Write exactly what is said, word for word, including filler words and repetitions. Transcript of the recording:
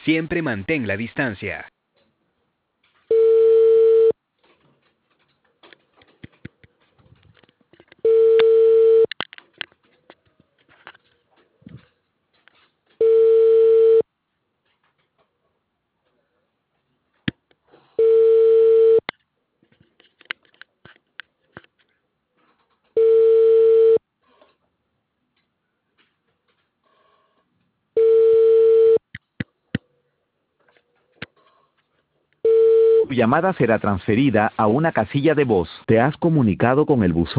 Siempre mantén la distancia. Tu llamada será transferida a una casilla de voz. Te has comunicado con el buzón.